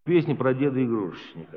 Песня про деда-игрушечника.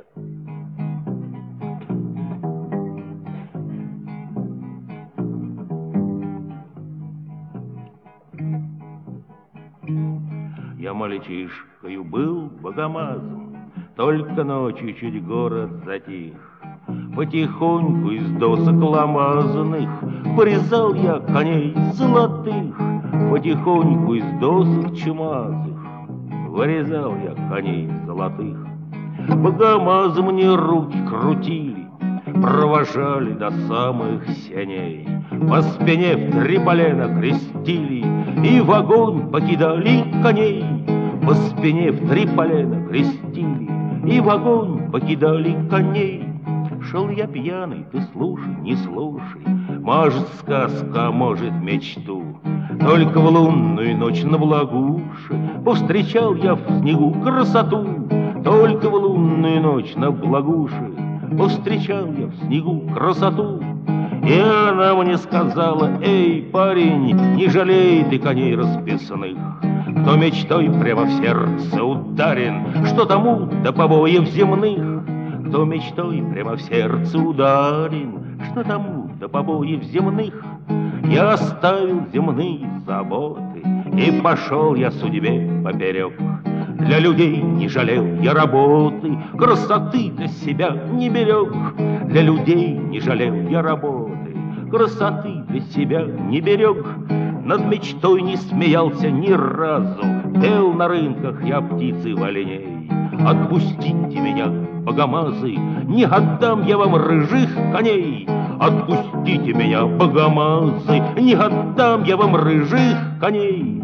Я мальчишкою был богомазом, только ночью чуть город затих. Потихоньку из досок ломазанных порезал я коней золотых. Потихоньку из досок чумазых вырезал я коней золотых. Богомазы мне руки крутили, провожали до самых сеней. По спине в 3 полена крестили и в огонь покидали коней. По спине в 3 полена крестили и в огонь покидали коней. Шел я пьяный, ты слушай, не слушай, может сказка, может мечту. Только в лунную ночь на Благуше повстречал я в снегу красоту. Только в лунную ночь на Благуше повстречал я в снегу красоту. И она мне сказала: эй, парень, не жалей ты коней расписных. Кто мечтой прямо в сердце ударен, что тому до побоев земных. Кто мечтой прямо в сердце ударен, что тому до побоев земных. Я оставил земные заботы и пошел я судьбе поперек. Для людей не жалел я работы, красоты для себя не берег. Для людей не жалел я работы, красоты для себя не берег. Над мечтой не смеялся ни разу, пел на рынках я птицы воленей. Отпустите меня, богомазы, не отдам я вам рыжих коней. Отпустите меня, богомазы, не отдам я вам рыжих коней.